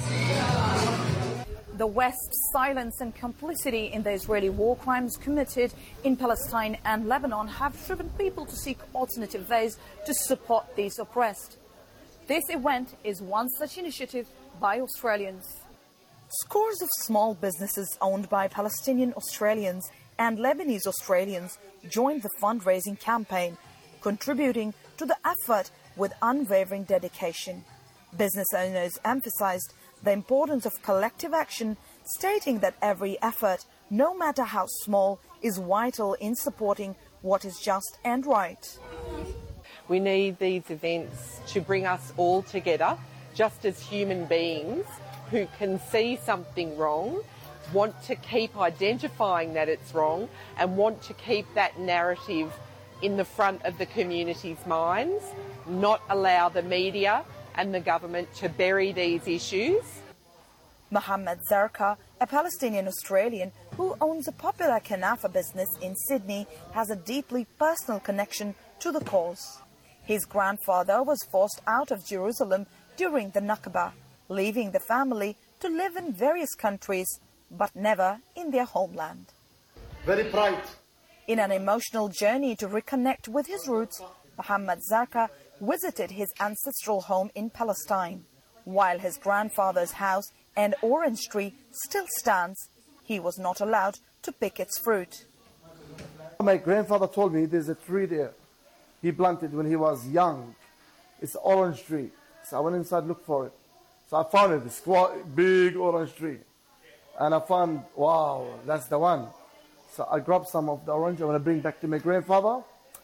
The West's silence and complicity in the Israeli war crimes committed in Palestine and Lebanon have driven people to seek alternative ways to support these oppressed. This event is one such initiative by Australians. Scores of small businesses owned by Palestinian Australians and Lebanese Australians joined the fundraising campaign, contributing to the effort with unwavering dedication. Business owners emphasized the importance of collective action, stating that every effort, no matter how small, is vital in supporting what is just and right. We need these events to bring us all together, just as human beings who can see something wrong, want to keep identifying that it's wrong, and want to keep that narrative in the front of the community's minds, not allow the media and the government to bury these issues. Mohammed Zarqa, a Palestinian Australian who owns a popular kanafa business in Sydney, has a deeply personal connection to the cause. His grandfather was forced out of Jerusalem during the Nakba, leaving the family to live in various countries, but never in their homeland. Very proud. In an emotional journey to reconnect with his roots, Mohammed Zarqa visited his ancestral home in Palestine. While his grandfather's house and orange tree still stands, he was not allowed to pick its fruit. My grandfather told me there's a tree there he planted when he was young. It's an orange tree. So I went inside to look for it. So I found it, this big orange tree. And I found, wow, that's the one. So I grabbed some of the orange I want to bring back to my grandfather.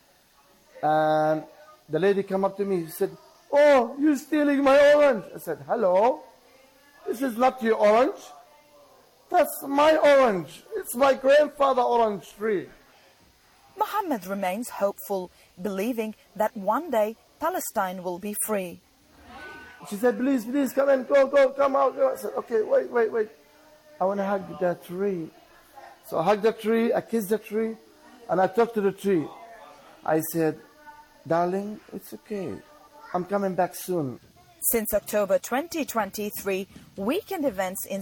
And the lady came up to me, she said, "Oh, you're stealing my orange." I said, "Hello, this is not your orange. That's my orange. It's my grandfather's orange tree." Mohammed remains hopeful, believing that one day Palestine will be free. She said, "Please, please, come in, go, go, come out." I said, "Okay, wait, wait, wait." I want to hug that tree. So I hugged the tree, I kissed the tree, and I talked to the tree. I said, darling, it's okay. I'm coming back soon. Since October twenty twenty-three, weekend events in